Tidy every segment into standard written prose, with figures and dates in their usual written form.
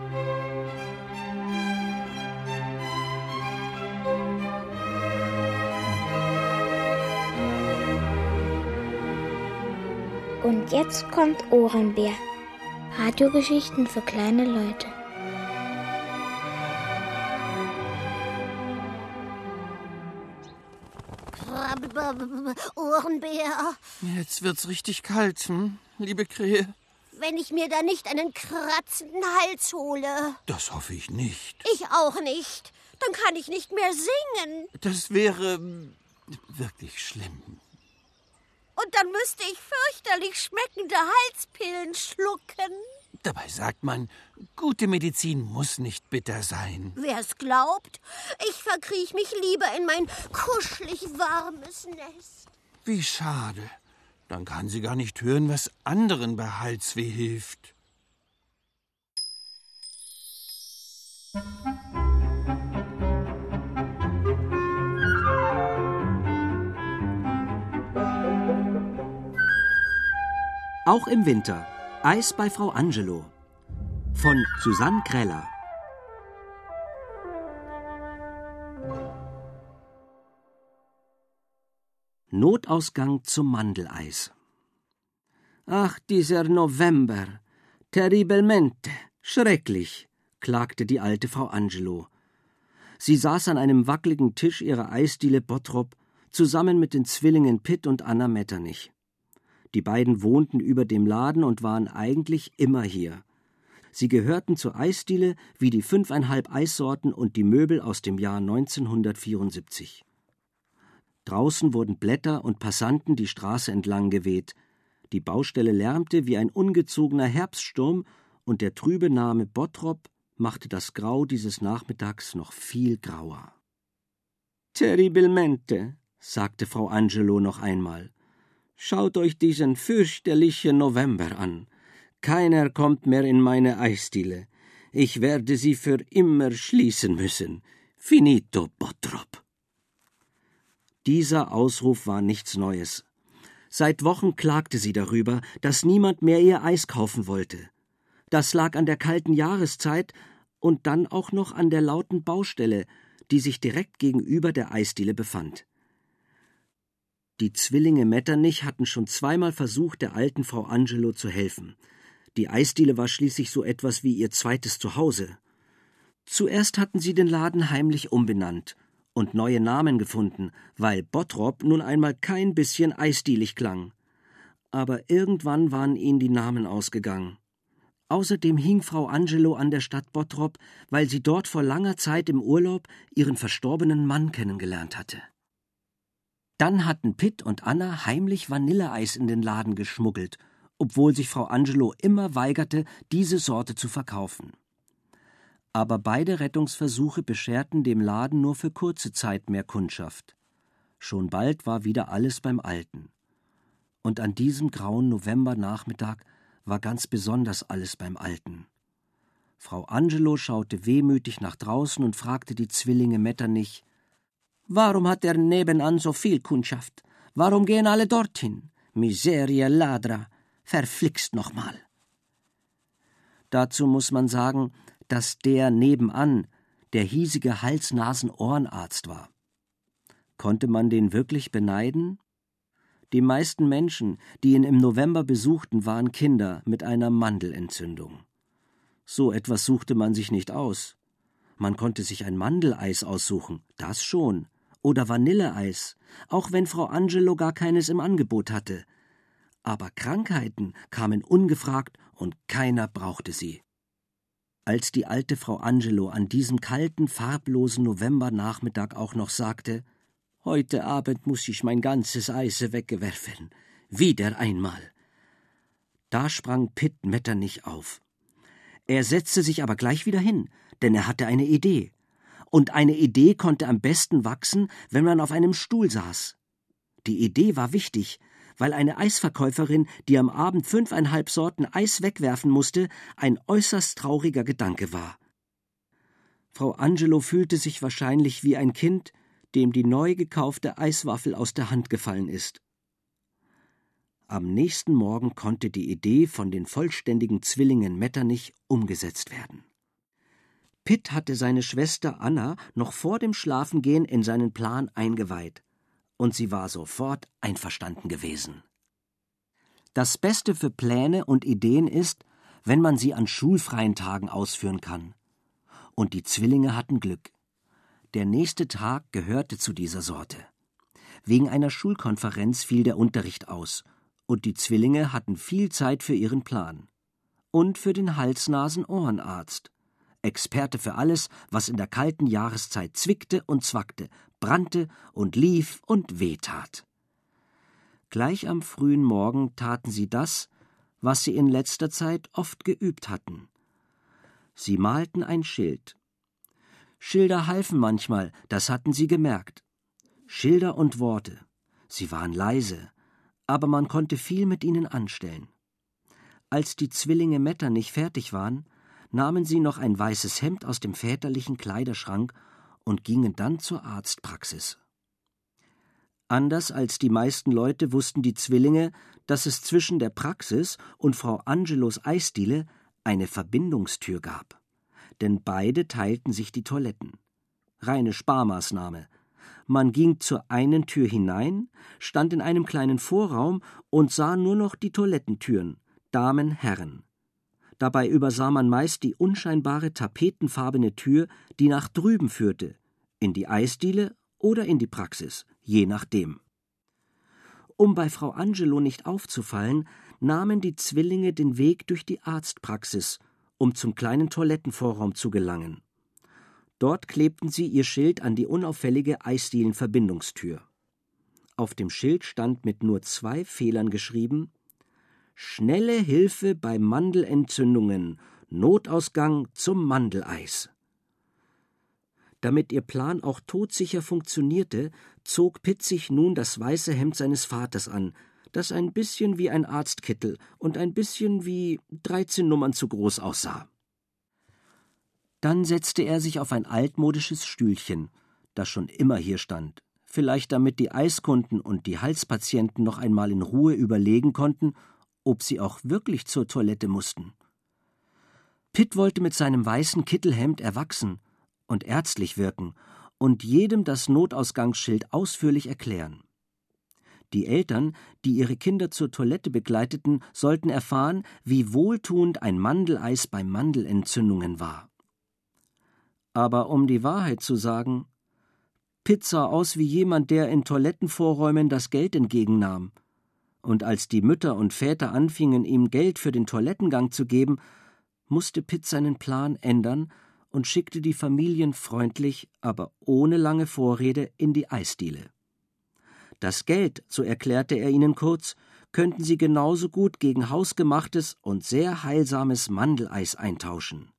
Und jetzt kommt Ohrenbär. Radiogeschichten für kleine Leute. Ohrenbär. Jetzt wird's richtig kalt, liebe Krähe? Wenn ich mir da nicht einen kratzenden Hals hole. Das hoffe ich nicht. Ich auch nicht. Dann kann ich nicht mehr singen. Das wäre wirklich schlimm. Und dann müsste ich fürchterlich schmeckende Halspillen schlucken. Dabei sagt man, gute Medizin muss nicht bitter sein. Wer es glaubt, ich verkriech mich lieber in mein kuschelig warmes Nest. Wie schade. Dann kann sie gar nicht hören, was anderen bei Halsweh hilft. Auch im Winter. Eis bei Frau Angelo. Von Susanne Kreller. Notausgang zum Mandeleis. Ach, dieser November. Terribilmente. Schrecklich, klagte die alte Frau Angelo. Sie saß an einem wackeligen Tisch ihrer Eisdiele Bottrop zusammen mit den Zwillingen Pitt und Anna Metternich. Die beiden wohnten über dem Laden und waren eigentlich immer hier. Sie gehörten zur Eisdiele wie die 5,5 Eissorten und die Möbel aus dem Jahr 1974. Draußen wurden Blätter und Passanten die Straße entlang geweht. Die Baustelle lärmte wie ein ungezogener Herbststurm und der trübe Name Bottrop machte das Grau dieses Nachmittags noch viel grauer. »Terribilmente«, sagte Frau Angelo noch einmal. »Schaut euch diesen fürchterlichen November an. Keiner kommt mehr in meine Eisdiele. Ich werde sie für immer schließen müssen. Finito, Bottrop.« Dieser Ausruf war nichts Neues. Seit Wochen klagte sie darüber, dass niemand mehr ihr Eis kaufen wollte. Das lag an der kalten Jahreszeit und dann auch noch an der lauten Baustelle, die sich direkt gegenüber der Eisdiele befand. Die Zwillinge Metternich hatten schon zweimal versucht, der alten Frau Angelo zu helfen. Die Eisdiele war schließlich so etwas wie ihr zweites Zuhause. Zuerst hatten sie den Laden heimlich umbenannt und neue Namen gefunden, weil Bottrop nun einmal kein bisschen eisdielig klang. Aber irgendwann waren ihnen die Namen ausgegangen. Außerdem hing Frau Angelo an der Stadt Bottrop, weil sie dort vor langer Zeit im Urlaub ihren verstorbenen Mann kennengelernt hatte. Dann hatten Pitt und Anna heimlich Vanilleeis in den Laden geschmuggelt, obwohl sich Frau Angelo immer weigerte, diese Sorte zu verkaufen. Aber beide Rettungsversuche bescherten dem Laden nur für kurze Zeit mehr Kundschaft. Schon bald war wieder alles beim Alten. Und an diesem grauen Novembernachmittag war ganz besonders alles beim Alten. Frau Angelo schaute wehmütig nach draußen und fragte die Zwillinge Metternich: »Warum hat er nebenan so viel Kundschaft? Warum gehen alle dorthin? Miserie ladra, verflixt nochmal.« Dazu muss man sagen, dass der nebenan der hiesige Hals-Nasen-Ohrenarzt war. Konnte man den wirklich beneiden? Die meisten Menschen, die ihn im November besuchten, waren Kinder mit einer Mandelentzündung. So etwas suchte man sich nicht aus. Man konnte sich ein Mandeleis aussuchen, das schon, oder Vanilleeis, auch wenn Frau Angelo gar keines im Angebot hatte. Aber Krankheiten kamen ungefragt und keiner brauchte sie. Als die alte Frau Angelo an diesem kalten, farblosen Novembernachmittag auch noch sagte: »Heute Abend muss ich mein ganzes Eis wegwerfen. Wieder einmal.« Da sprang Pitt Metternich auf. Er setzte sich aber gleich wieder hin, denn er hatte eine Idee. Und eine Idee konnte am besten wachsen, wenn man auf einem Stuhl saß. Die Idee war wichtig, weil eine Eisverkäuferin, die am Abend 5,5 Sorten Eis wegwerfen musste, ein äußerst trauriger Gedanke war. Frau Angelo fühlte sich wahrscheinlich wie ein Kind, dem die neu gekaufte Eiswaffel aus der Hand gefallen ist. Am nächsten Morgen konnte die Idee von den vollständigen Zwillingen Metternich umgesetzt werden. Pitt hatte seine Schwester Anna noch vor dem Schlafengehen in seinen Plan eingeweiht, und sie war sofort einverstanden gewesen. Das Beste für Pläne und Ideen ist, wenn man sie an schulfreien Tagen ausführen kann. Und die Zwillinge hatten Glück. Der nächste Tag gehörte zu dieser Sorte. Wegen einer Schulkonferenz fiel der Unterricht aus, und die Zwillinge hatten viel Zeit für ihren Plan. Und für den Hals-Nasen-Ohrenarzt. Experte für alles, was in der kalten Jahreszeit zwickte und zwackte, brannte und lief und wehtat. Gleich am frühen Morgen taten sie das, was sie in letzter Zeit oft geübt hatten. Sie malten ein Schild. Schilder halfen manchmal, das hatten sie gemerkt. Schilder und Worte. Sie waren leise, aber man konnte viel mit ihnen anstellen. Als die Zwillinge Metternich fertig waren, nahmen sie noch ein weißes Hemd aus dem väterlichen Kleiderschrank und gingen dann zur Arztpraxis. Anders als die meisten Leute wussten die Zwillinge, dass es zwischen der Praxis und Frau Angelos Eisdiele eine Verbindungstür gab. Denn beide teilten sich die Toiletten. Reine Sparmaßnahme. Man ging zur einen Tür hinein, stand in einem kleinen Vorraum und sah nur noch die Toilettentüren, Damen, Herren. Dabei übersah man meist die unscheinbare tapetenfarbene Tür, die nach drüben führte, in die Eisdiele oder in die Praxis, je nachdem. Um bei Frau Angelo nicht aufzufallen, nahmen die Zwillinge den Weg durch die Arztpraxis, um zum kleinen Toilettenvorraum zu gelangen. Dort klebten sie ihr Schild an die unauffällige Eisdielenverbindungstür. Auf dem Schild stand mit nur 2 Fehlern geschrieben: »Schnelle Hilfe bei Mandelentzündungen, Notausgang zum Mandeleis.« Damit ihr Plan auch todsicher funktionierte, zog Pitt sich nun das weiße Hemd seines Vaters an, das ein bisschen wie ein Arztkittel und ein bisschen wie 13 Nummern zu groß aussah. Dann setzte er sich auf ein altmodisches Stühlchen, das schon immer hier stand, vielleicht damit die Eiskunden und die Halspatienten noch einmal in Ruhe überlegen konnten, ob sie auch wirklich zur Toilette mussten. Pitt wollte mit seinem weißen Kittelhemd erwachsen und ärztlich wirken und jedem das Notausgangsschild ausführlich erklären. Die Eltern, die ihre Kinder zur Toilette begleiteten, sollten erfahren, wie wohltuend ein Mandeleis bei Mandelentzündungen war. Aber um die Wahrheit zu sagen, Pitt sah aus wie jemand, der in Toilettenvorräumen das Geld entgegennahm. Und als die Mütter und Väter anfingen, ihm Geld für den Toilettengang zu geben, musste Pitt seinen Plan ändern und schickte die Familien freundlich, aber ohne lange Vorrede in die Eisdiele. Das Geld, so erklärte er ihnen kurz, könnten sie genauso gut gegen hausgemachtes und sehr heilsames Mandeleis eintauschen.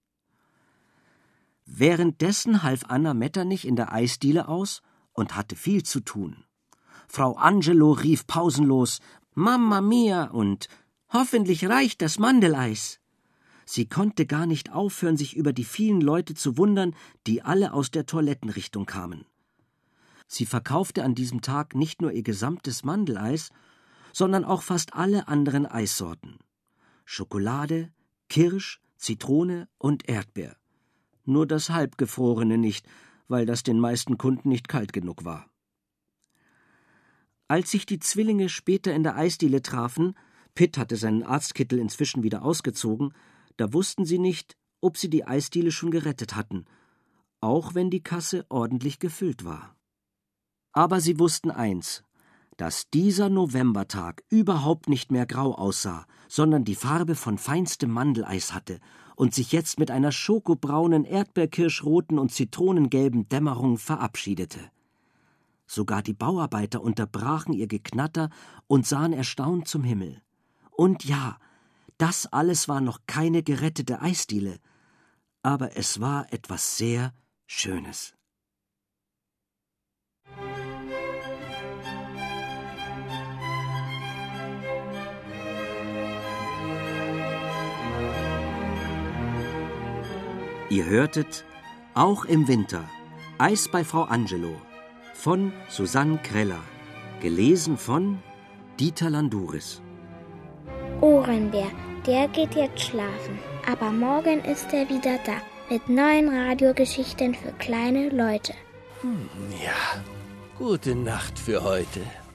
Währenddessen half Anna Metternich in der Eisdiele aus und hatte viel zu tun. Frau Angelo rief pausenlos »Mamma mia« und »Hoffentlich reicht das Mandeleis«. Sie konnte gar nicht aufhören, sich über die vielen Leute zu wundern, die alle aus der Toilettenrichtung kamen. Sie verkaufte an diesem Tag nicht nur ihr gesamtes Mandeleis, sondern auch fast alle anderen Eissorten. Schokolade, Kirsch, Zitrone und Erdbeer. Nur das Halbgefrorene nicht, weil das den meisten Kunden nicht kalt genug war. Als sich die Zwillinge später in der Eisdiele trafen, Pitt hatte seinen Arztkittel inzwischen wieder ausgezogen, da wussten sie nicht, ob sie die Eisdiele schon gerettet hatten, auch wenn die Kasse ordentlich gefüllt war. Aber sie wussten eins, dass dieser Novembertag überhaupt nicht mehr grau aussah, sondern die Farbe von feinstem Mandeleis hatte und sich jetzt mit einer schokobraunen, erdbeerkirschroten und zitronengelben Dämmerung verabschiedete. Sogar die Bauarbeiter unterbrachen ihr Geknatter und sahen erstaunt zum Himmel. Und ja, das alles war noch keine gerettete Eisdiele, aber es war etwas sehr Schönes. Ihr hörtet Auch im Winter, Eis bei Frau Angelo von Susanne Kreller, gelesen von Dieter Landouris. Ohrenbär, der geht jetzt schlafen, aber morgen ist er wieder da mit neuen Radiogeschichten für kleine Leute. Ja, gute Nacht für heute.